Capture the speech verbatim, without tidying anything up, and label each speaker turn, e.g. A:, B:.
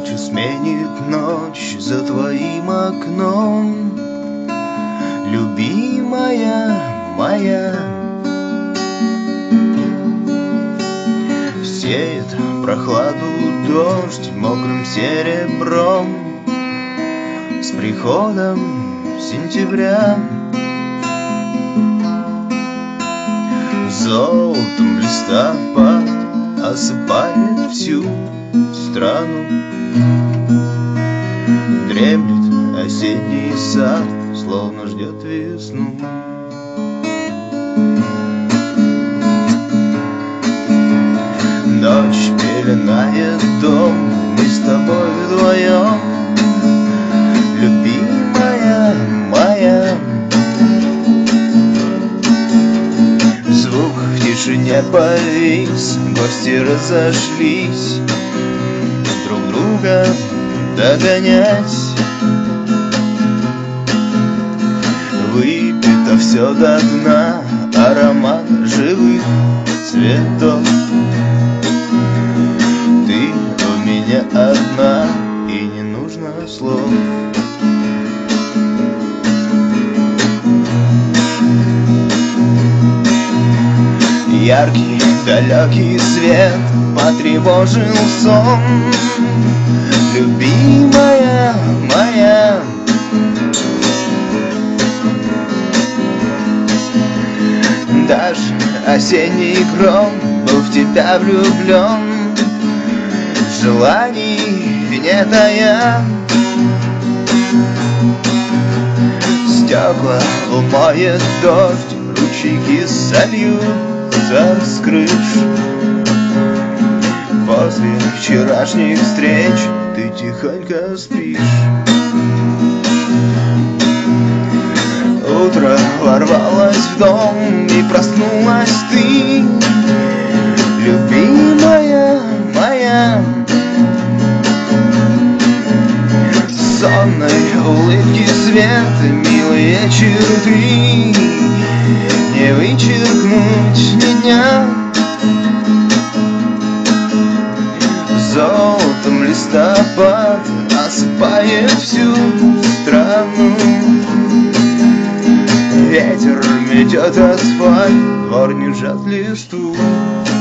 A: молча сменит ночь за твоим окном. Любимая моя, сеет прохладу дождь мокрым серебром с приходом сентября. Золотом листопад осыпает всю страну. Дремлет осенний сад, словно ждет весну. Ночь пеленает дом, мы с тобой вдвоем. Любимая моя, звук в тишине повис, гости разошлись друг друга догонять. Выпито все до дна, аромат живых цветов. Ты у меня одна, и не нужно слов. Яркий далекий свет потревожил сон. Любимая моя, даже осенний гром был в тебя влюблен. Желаний не тая, стекла умоет дождь, ручейки сольются с крыш. После вчерашних встреч ты тихонько спишь. Утро ворвалось в дом, и проснулась ты, любимая моя. Сонной улыбки свет, милые черты, не вычеркнуть ни дня. Золотом листопад осыпает всю страну. Ветер метет асфальт, двор не жжет листву.